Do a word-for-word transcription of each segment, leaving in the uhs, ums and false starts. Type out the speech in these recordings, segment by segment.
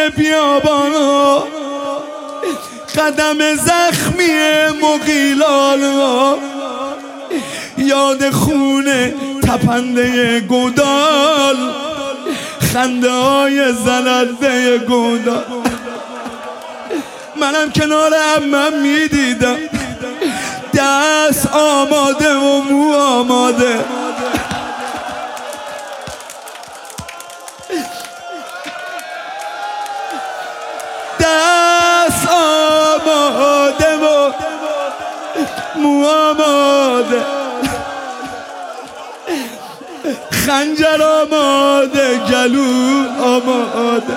بیابانا، قدم زخمی مغیلانا، یاد خونه تپنده گودال، خنده های زننده گودال. منم کنار عمم میدیدم دست آماده و مو آماده، دست آماده و مو آماده، خنجر آماده گلو آماده،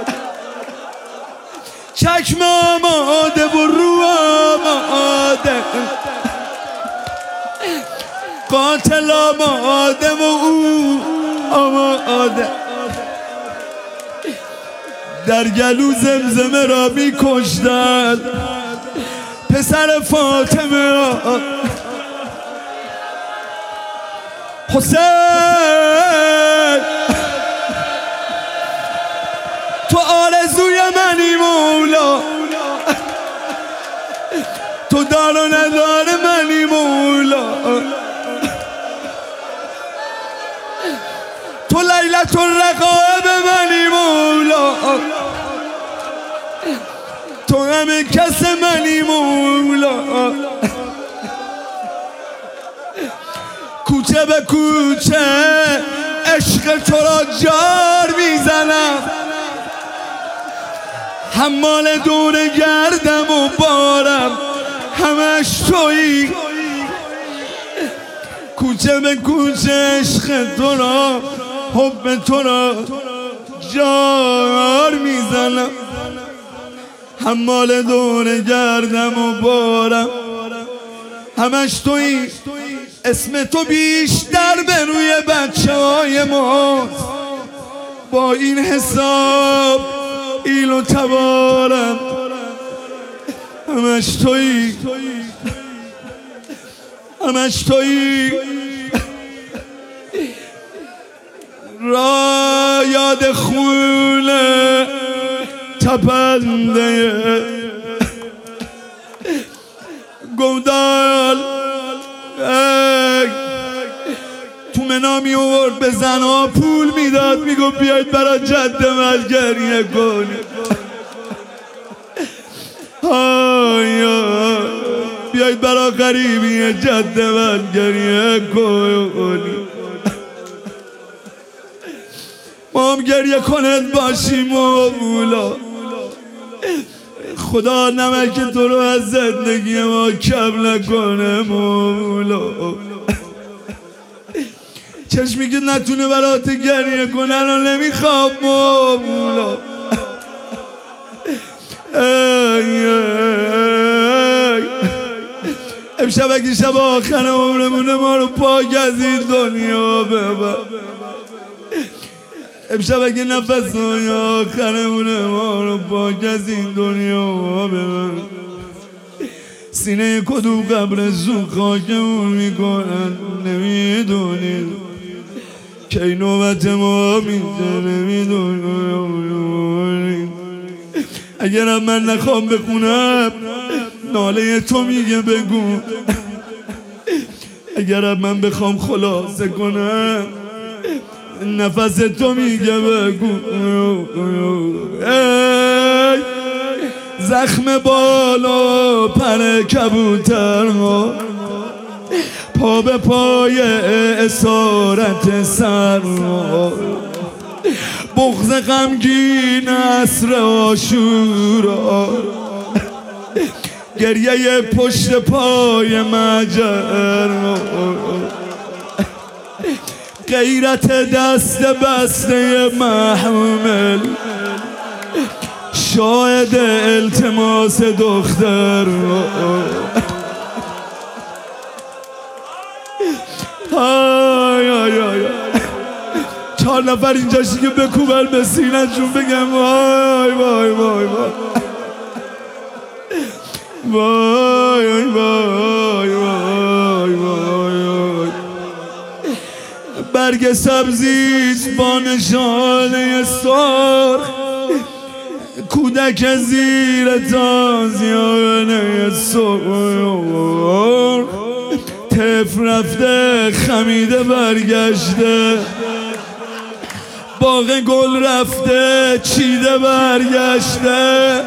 چکم آماده و رو آماده، قاتل آماده و او آماده، در گلو زمزمه را می کشتن پسر فاطمه را. حسین تو آرزوی منی مولا، تو دار و ندار منی مولا، تو لیلت الرقائب منی مولا، تو همه کس منی مولا. کوچه به کوچه عشق تو را جار میزنم، حمال دور گردم و بارم همش تویی. کوچه به کوچه عشق تو را حب تو را جار میزنم، حمال دور گردم و بارم همش تویی. اسم تو بیشتر به روی بچه های ما، با این حساب ایل و تبارم همش تویی، همش تویی. را یاد خونه تپنده گودال تو منا می آورد، به زنها پول میداد، میگو بیاید برای جد من گریه کنید، بیاید برای غریبی جد من گریه کنید. ما هم گریه کنید باشیم مولا. خدا نمک تو رو از زندگی ما کم نکنه مولا. چشمی که نتونه برات گریه کنه رو نمیخواب مولا. ای ای امشب اگه شب آخر عمرمونه ما رو پاک از این دنیا ببر، امشب اگه نفس‌های آخرمونه ما رو پاک از این دنیا ببر، سینه کدوم قبر زون خاکمون میکنن نمیدونید که این نوبت ما میشه نمیدونید. اگرم من نخوام بخونم ناله تو میگه بگو، اگرم من بخوام خلاصه کنم نفس تو میگه بگو. ای زخم بالا پر کبوتر ها، پا به پای اسارت سر ها، بغض غمگین عصر عاشورا، گریه پشت پای مجر، غیرت دست بسته محمل، شاهد التماس دختر. های های های چهار نفر اینجاشی که بکوبن به سینه جون بگم وای وای وای وای وای وای وای وای. برگ سبزیست با نشانه سرخ، کودک زیر تازیانه سرخ طفل رفته خمیده برگشته، باغ گل رفته چیده برگشته،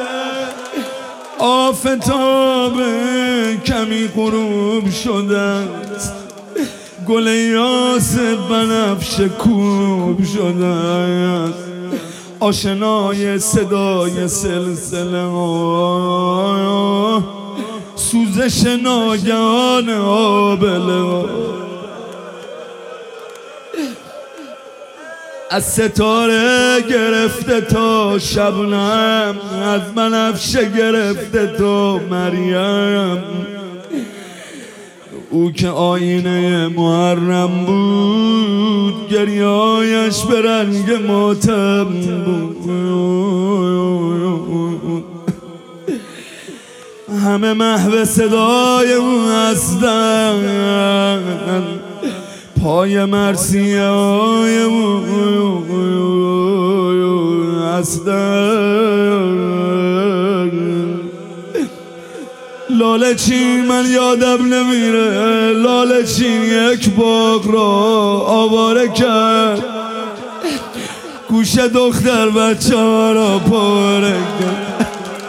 آفتاب کمی غروب شده، گل یاس بنفش کوب شده، آشنای صدای سلسله سوزش ناگهان آبله، از ستاره گرفته تا شبنم، از بنفشه گرفته تا مریم، او که آینه محرم بود گریایش به رنگ ماتم بود، همه محو صدای او هستن، پای مرسیه های او هستن. لاله چین من یادم نمیره، لاله چین یک باغ را آواره کرد، گوش دختر بچه ها را پاره کرد.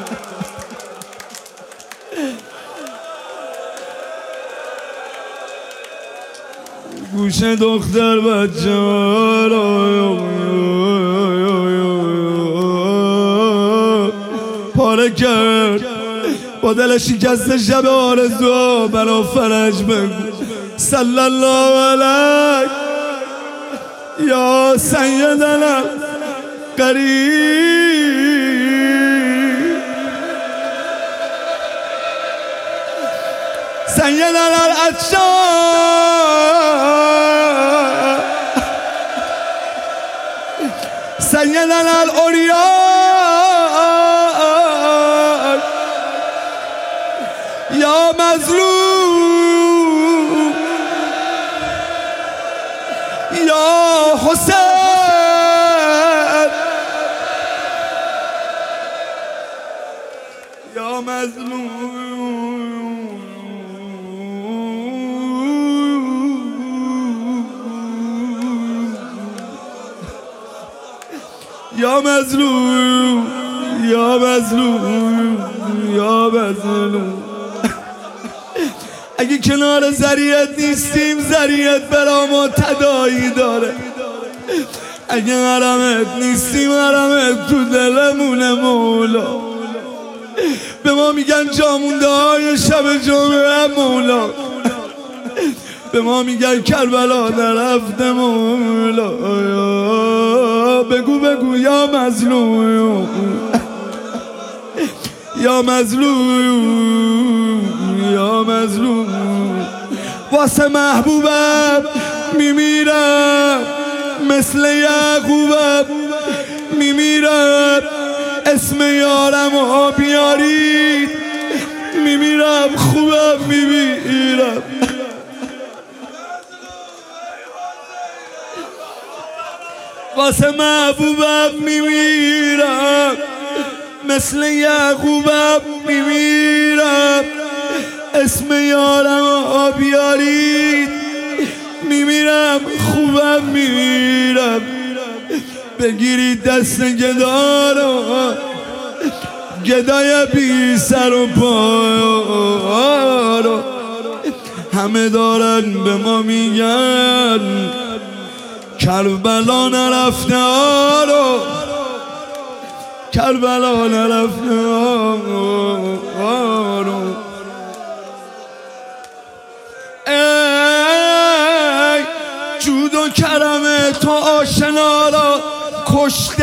گوش دختر بچه ها را پاره کرد، با دل شکسته شب آرزو برا فرج بگو صلی الله علیک یا سیدنا قریب، سیدنا العطشان، سیدنا الاولیاء، یا مظلوم یا حسین، یا مظلوم یا مظلوم یا مظلوم یا مظلوم. اگه کنار ذریعت نیستیم ذریعت برا ما تداعی داره، اگه حرمت نیستیم حرمت تو دلمونه مولا. به ما میگن جامونده های شب جمعه مولا، به ما میگن کربلا نرفته مولا. بگو بگو یا مظلوم یا مظلوم یا مظلوم، واسه محبوبم میمیرم مثل یعقوبم میمیرم، اسم یارم رو بیارید میمیرم، خوبم میمیرم. واسه محبوبم میمیرم مثل یعقوبم میمیرم، اسم یارم رو بیارید میمیرم، خوبم میمیرم. بگیرید دست گدا رو، گدای بی سر و پا رو، همه دارن به ما میگن کربلا نرفته آرو، کربلا نرفته آرو. ای جود و کرم تو آشنا را کشته،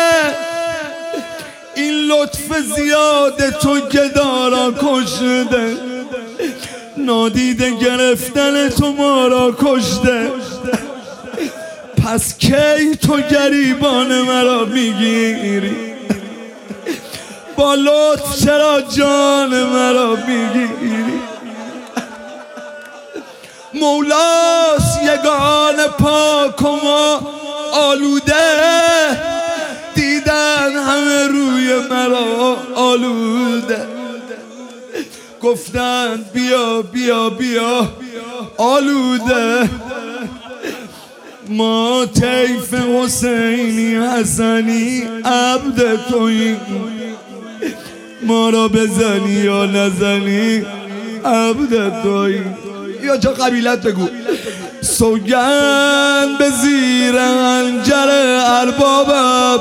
این لطف زیاد تو گدا را کشته، نادیده گرفتن تو ما را کشته. پس کی تو گریبان مرا میگیری، با لطف چرا جان مرا میگیری؟ مولاست یگان پاک و ما آلوده، دیدن همه روی گفتن بیا بیا بیا آلوده ما طیف حسینی حسنی عبد تویی ما را بزنی یا نزنی عبد تویی یا جا قبیلت بگو سوگند به زیر حنجر اربابم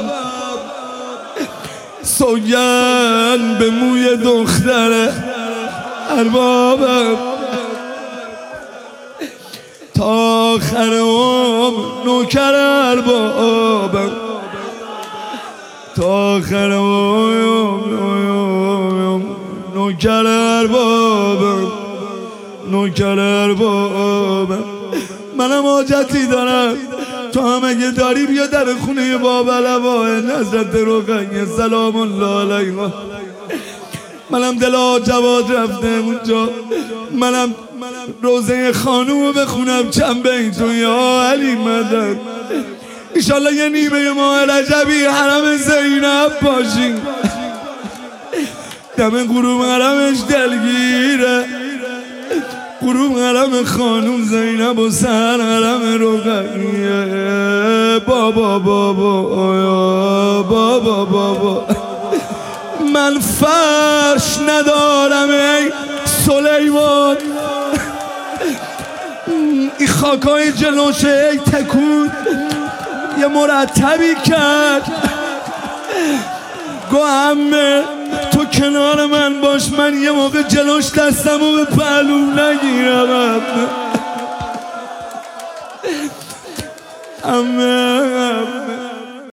سوگند به موی دختر اربابم تا آخر عمر نوکر اربابم تا آخر عمر نوکر اربابم نوکر اربابم منم حاجتی دارم تو هم اگه داری بیا در خونه باب علواه نظرت رقیه سلام الله علیها منم دل جواد رفته اونجا منم روزه خانومو بخونم چند بیتون یا علی مدد ایشالله یه نیمه ماه رجبی حرم زینب باشیم دم غروب حرمش دلگیره غروب حرم خانوم زینب و سر حرم رقیه بابا بابا بابا بابا من فرش ندارم ای سلیمان این خاکای جلوشه ای تکود یه مرتبی کرد گو همه تو کنار من باش من یه موقع جلوش دستمو به پهلوم نگیرم همه همه